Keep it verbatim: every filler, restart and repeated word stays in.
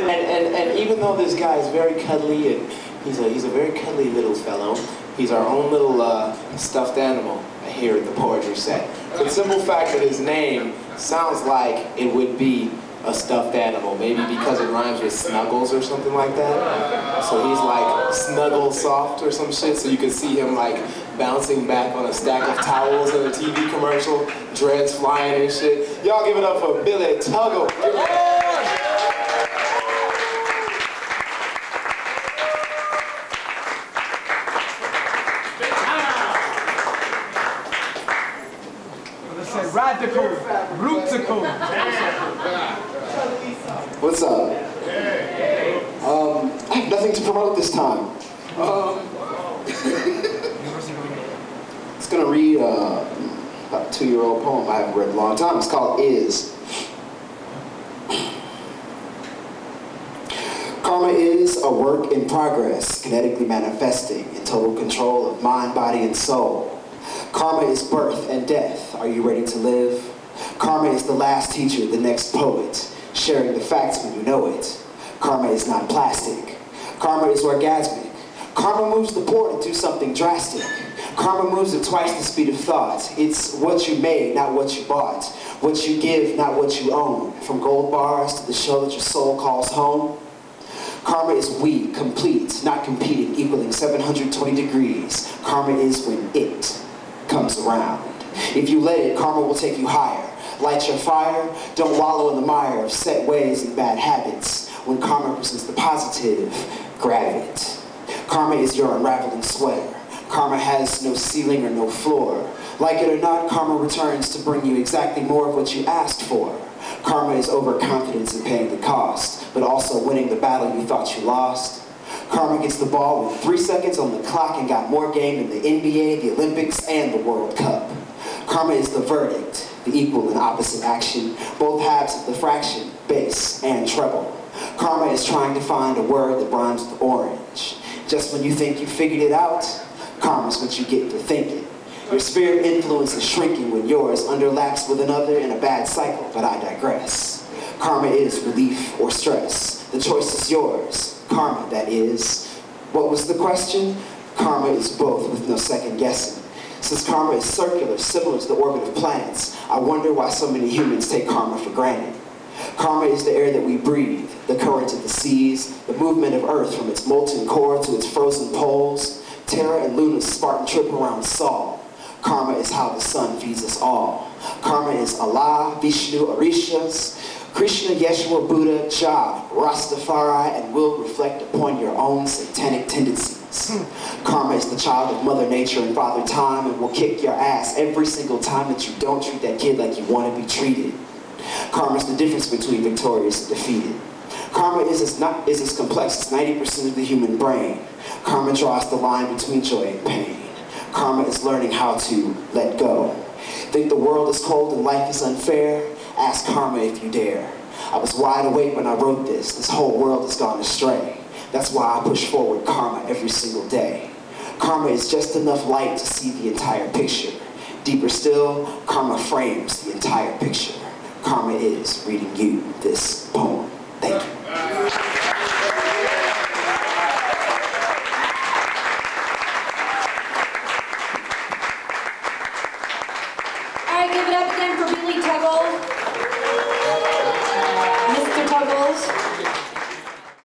And, and, and even though this guy is very cuddly, and he's a, he's a very cuddly little fellow, he's our own little uh, stuffed animal here at the poetry set. The simple fact that his name sounds like it would be a stuffed animal, maybe because it rhymes with snuggles or something like that. So he's like Snuggle Soft or some shit, so you can see him like bouncing back on a stack of towels in a T V commercial, dreads flying and shit. Y'all give it up for Billy Tuggle. Radical, rootical. What's up? Um, I have nothing to promote this time. Um, it's gonna read uh, about a two-year-old poem I haven't read in a long time. It's called Is. Karma is a work in progress, kinetically manifesting in total control of mind, body, and soul. Karma is birth and death. Are you ready to live? Karma is the last teacher, the next poet, sharing the facts when you know it. Karma is not plastic. Karma is orgasmic. Karma moves the board to do something drastic. Karma moves at twice the speed of thought. It's what you made, not what you bought. What you give, not what you own. From gold bars to the show that your soul calls home. Karma is we, complete, not competing, equaling seven hundred twenty degrees. Karma is when it comes around. If you let it, karma will take you higher. Light your fire, don't wallow in the mire of set ways and bad habits. When karma presents the positive, grab it. Karma is your unraveling sweater. Karma has no ceiling or no floor. Like it or not, karma returns to bring you exactly more of what you asked for. Karma is overconfidence in paying the cost, but also winning the battle you thought you lost. Karma gets the ball with three seconds on the clock and got more game than the N B A, the Olympics, and the World Cup. Karma is the verdict, the equal and opposite action, both halves of the fraction, bass and treble. Karma is trying to find a word that rhymes with orange. Just when you think you figured it out, karma's what you get for thinking. Your spirit influence is shrinking when yours underlaps with another in a bad cycle, but I digress. Karma is relief or stress. The choice is yours. Karma, that is. What was the question? Karma is both with no second guessing. Since karma is circular, similar to the orbit of planets, I wonder why so many humans take karma for granted. Karma is the air that we breathe, the current of the seas, the movement of Earth from its molten core to its frozen poles, Terra and Luna's Spartan trip around Sol. Karma is how the sun feeds us all. Karma is Allah, Vishnu, Orishas, Krishna, Yeshua, Buddha, Jah, Rastafari, and will reflect upon your own satanic tendencies. Karma is the child of Mother Nature and Father Time and will kick your ass every single time that you don't treat that kid like you want to be treated. Karma is the difference between victorious and defeated. Karma is as, not, is as complex as ninety percent of the human brain. Karma draws the line between joy and pain. Karma is learning how to let go. Think the world is cold and life is unfair? Ask karma if you dare. I was wide awake when I wrote this. This whole world has gone astray. That's why I push forward karma every single day. Karma is just enough light to see the entire picture. Deeper still, karma frames the entire picture. Karma is reading you this poem. Thank you.